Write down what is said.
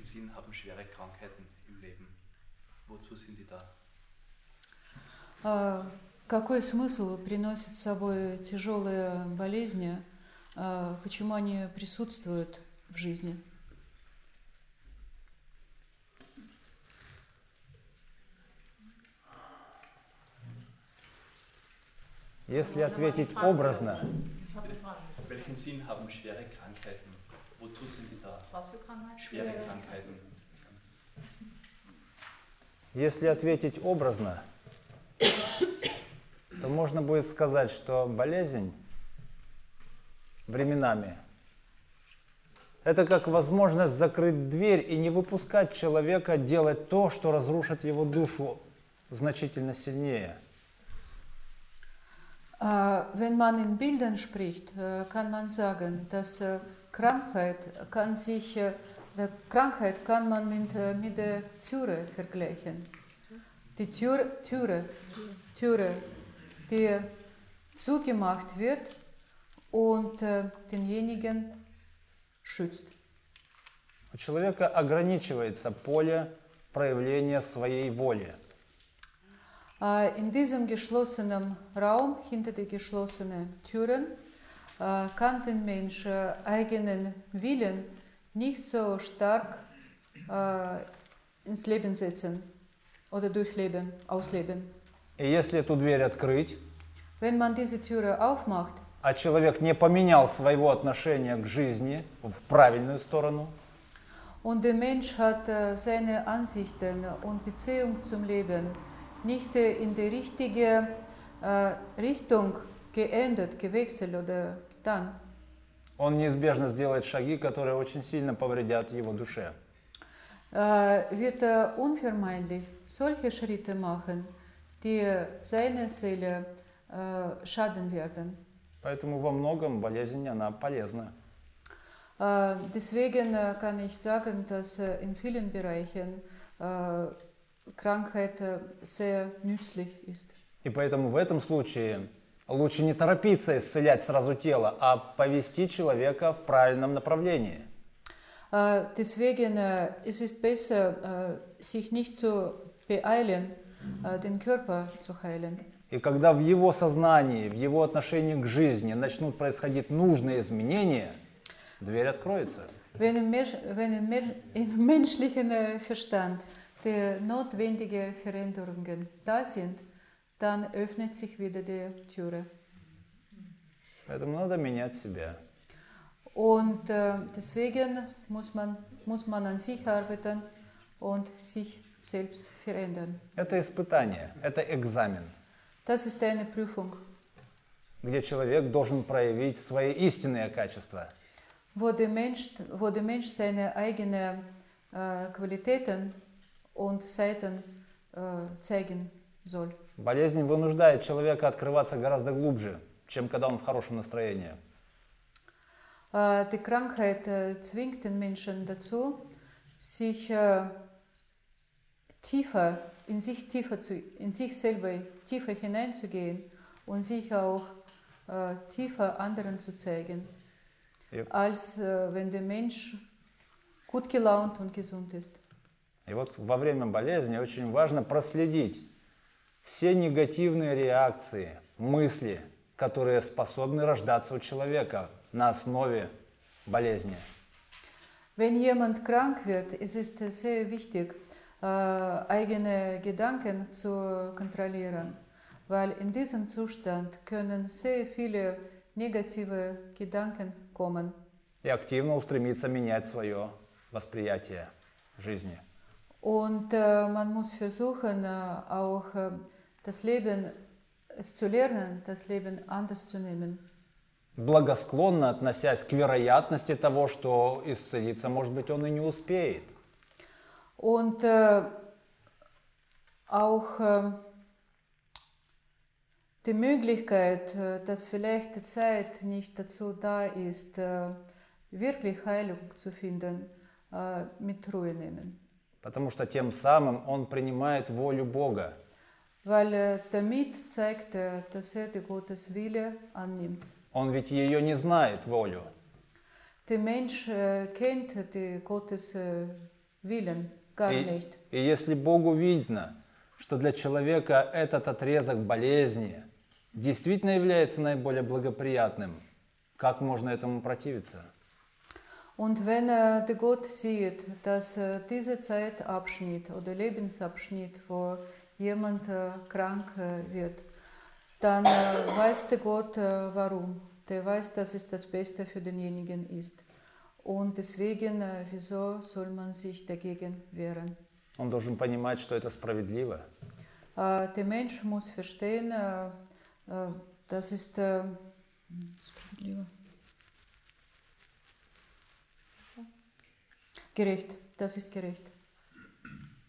Sinn haben schwere Krankheiten im Leben? Wozu sind die da? Какой смысл приносят с собой тяжелые болезни? Почему они присутствуют в жизни? Если ответить образно, Welchen Sinn haben schwere Krankheiten? Wozu sind die da? Was für Krankheiten? Schwere Krankheiten. если ответить образно, то можно будет сказать, что болезнь временами это как возможность закрыть дверь и не выпускать человека делать то, что разрушит его душу значительно сильнее. Wenn man in Bildern spricht, kann man sagen, dass Krankheit kann man mit der Türe vergleichen. Die Türe, die zugemacht wird und denjenigen schützt. У человека ограничивается поле проявления своей воли. In diesem geschlossenen Raum, hinter den geschlossenen Türen, kann der Mensch eigenen Willen nicht so stark ins Leben setzen oder durchleben, ausleben. И если эту дверь открыть, Wenn man diese Türe aufmacht, а человек не поменял своего отношения к жизни в правильную сторону, und der Mensch hat seine Ansichten und Beziehung zum Leben nicht in die richtige Richtung geändert, gewechselt oder getan, он неизбежно сделает шаги, которые очень сильно повредят его душе. wird unvermeidlich solche Schritte machen, die seiner Seele schaden werden. Поэтому во многом болезнь, она полезна. Deswegen kann ich sagen, dass in vielen Bereichen Krankheit sehr nützlich ist. И поэтому в этом случае лучше не торопиться исцелять сразу тело, а повести человека в правильном направлении. Deswegen ist es besser, sich nicht zu beeilen, den Körper zu heilen. И когда в его сознании, в его отношении к жизни начнут происходить нужные изменения, дверь откроется. Wenn im menschlichen Verstand die notwendigen Veränderungen da sind, dann öffnet sich wieder die Türe. Поэтому надо менять себя. Und deswegen muss man an sich arbeiten und sich selbst verändern. Это испытание, это экзамен, Das ist eine Prüfung, где человек должен проявить свои истинные качества. wo der Mensch seine eigenen Qualitäten und Seiten zeigen soll. Болезнь вынуждает человека открываться гораздо глубже, чем когда он в хорошем настроении. Die Krankheit zwingt den Menschen dazu, sich in sich selber tiefer hineinzugehen und sich auch tiefer anderen zu zeigen, als wenn der Mensch gut gelaunt und gesund ist. И вот во время болезни очень важно проследить все негативные реакции, мысли, которые способны рождаться у человека на основе болезни. Wenn jemand krank wird, ist es sehr wichtig, eigene Gedanken zu kontrollieren, weil in diesem Zustand können sehr viele negative Gedanken kommen. И активно устремиться менять свое восприятие жизни. Und man muss versuchen, auch das Leben zu lernen, das Leben anders zu nehmen. Благосклонно относясь к вероятности того, что исцелиться, может быть, он и не успеет. Und auch die Möglichkeit, dass vielleicht die Zeit nicht dazu da ist, wirklich Heilung zu finden, mit Ruhe nehmen. Потому что тем самым он принимает волю Бога. Weil damit zeigt er, dass er die Gottes Wille annimmt. Он ведь ее не знает, волю. Der Mensch kennt die Gottes Willen, gar nicht. И если Богу видно, что для человека этот отрезок болезни действительно является наиболее благоприятным, как можно этому противиться? Und wenn der Gott sieht, dass dieser Zeitabschnitt oder Lebensabschnitt, wo jemand krank wird, dann weiß der Gott warum. Der weiß, dass es das Beste für denjenigen ist. Und deswegen, wieso soll man sich dagegen wehren? Он должен понимать, что это справедливо. Der Mensch muss verstehen, das ist справедливо. Gerecht, das ist gerecht.